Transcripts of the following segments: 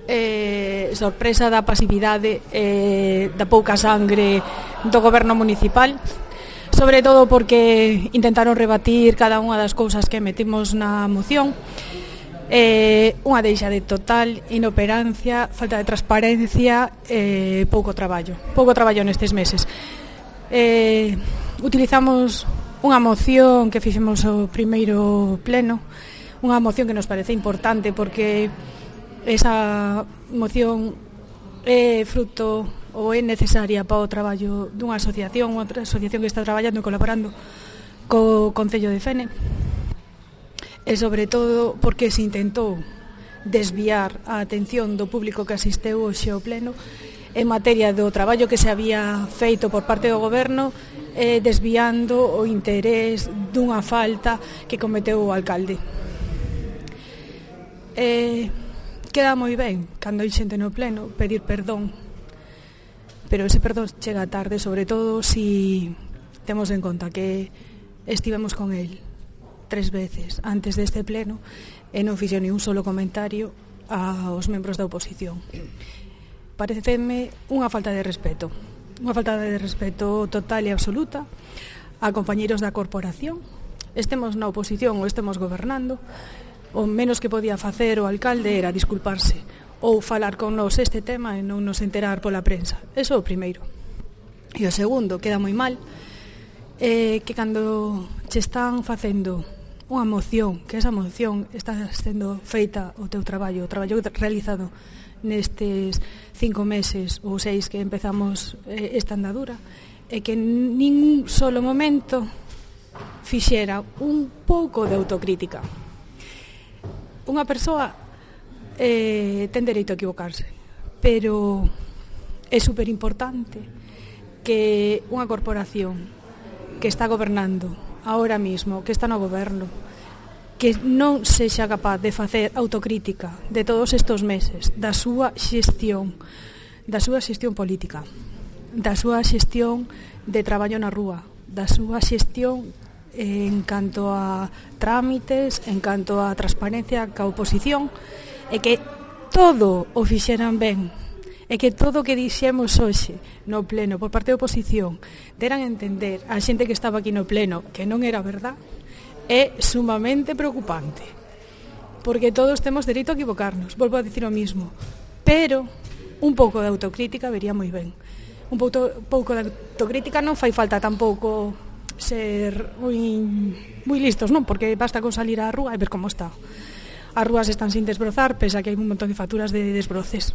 sorpresa da pasividade da pouca sangre do goberno municipal, sobre todo porque intentaron rebatir cada unha das cousas que metimos na moción. Unha deixa de total inoperancia, falta de transparencia, pouco traballo nestes meses. Utilizamos unha moción que fixemos o primeiro pleno, unha moción que nos parece importante porque esa moción é fruto ou é necesaria para o traballo dunha asociación, outra asociación que está traballando e colaborando co Concello de Fene, e sobre todo porque se intentou desviar a atención do público que asisteu hoxe ao pleno en materia do traballo que se había feito por parte do goberno, desviando o interés dunha falta que cometeu o alcalde. Queda moi ben, cando hai xente no pleno, pedir perdón, pero ese perdón chega tarde, sobre todo si temos en conta que estivemos con el 3 veces antes deste pleno e non fixo ni un solo comentario aos membros da oposición. Pareceme unha falta de respeto total e absoluta a compañeiros da corporación, estemos na oposición ou estemos gobernando. O menos que podía facer o alcalde era disculparse ou falar con nós este tema e non nos enterar pola prensa. Eso é o primeiro. E o segundo, queda moi mal que cando che están facendo unha moción, que esa moción está sendo feita o teu traballo, o traballo realizado nestes 5 meses ou 6 que empezamos esta andadura, e que en ningún solo momento fixera un pouco de autocrítica. Unha persoa ten dereito a equivocarse, pero é superimportante que unha corporación que está gobernando ahora mismo, que está no goberno, que non sexa capaz de facer autocrítica de todos estes meses da súa xestión política, da súa xestión de traballo na rúa, da súa xestión en canto a trámites, en canto a transparencia ca oposición, e que todo o fixeran ben, e que todo o que dixemos hoxe no pleno por parte da oposición deran a entender a xente que estaba aquí no pleno que non era verdad, é sumamente preocupante, porque todos temos dereito a equivocarnos, volvo a dicir o mismo, pero un pouco de autocrítica vería moi ben. Un pouco de autocrítica, non fai falta tampouco ser moi listos, non? Porque basta con salir á rúa e ver como está. As rúas están sin desbrozar, pese a que hai un montón de facturas de desbroces.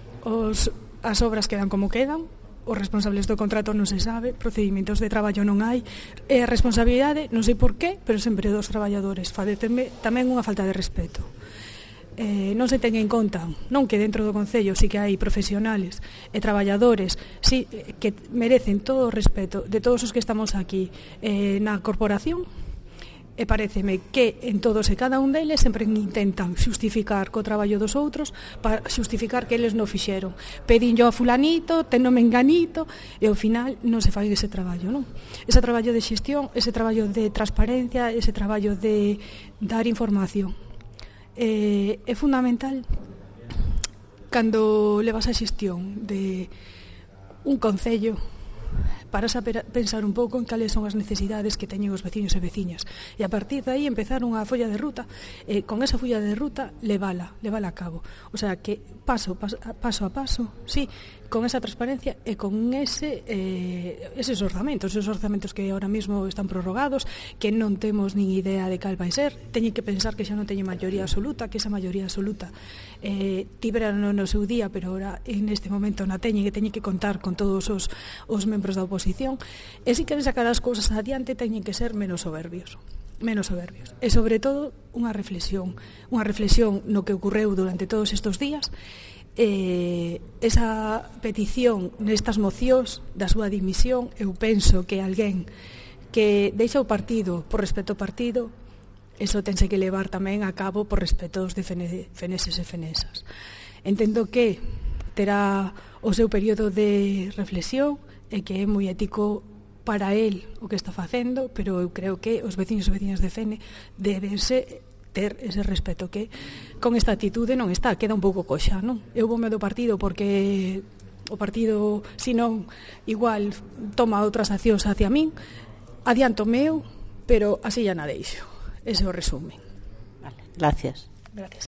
As obras quedan como quedan, os responsables do contrato non se sabe, procedimentos de traballo non hai, e a responsabilidade, non sei por qué, pero sempre dos traballadores. Fadeteme tamén unha falta de respeto. Non se ten en conta, non que dentro do Concello sí que hai profesionales e traballadores sí, que merecen todo o respeto de todos os que estamos aquí na corporación, e pareceme que en todos e cada un deles sempre intentan xustificar co traballo dos outros para xustificar que eles non fixeron. Pedinllo a fulanito, tenome enganito, e ao final non se fai ese traballo, non? Ese traballo de xestión, ese traballo de transparencia, ese traballo de dar información. É fundamental cando levas a xestión de un concello para saber pensar un pouco en cales son as necesidades que teñen os veciños e veciñas, e a partir de aí empezar unha folla de ruta, e con esa folla de ruta levala a cabo, o sea que paso a paso, sí, con esa transparencia e con eses orzamentos que ahora mismo están prorrogados, que non temos nin idea de cal vai ser, teñen que pensar que xa non teñen maioría absoluta, que esa maioría absoluta tiveran no seu día, pero ahora en este momento na teñen que contar con todos os membros da oposición, e se queren sacar as cousas adiante teñen que ser menos soberbios, e sobre todo unha reflexión no que ocorreu durante todos estes días, esa petición nestas mocións da súa dimisión. Eu penso que alguén que deixa o partido por respeto ao partido, eso tense que levar tamén a cabo por respeto aos de feneses e fenesas. Entendo que terá o seu período de reflexión e que é moi ético para el o que está facendo, pero eu creo que os veciños e veciñas de Fene debense ter ese respeto que con esta actitude non está, queda un pouco coxa, non? Eu voume do partido porque o partido, senón, igual toma outras accións hacia min, adianto meu, pero así ya na deixo. Ese é o resumen. Vale, gracias. Gracias.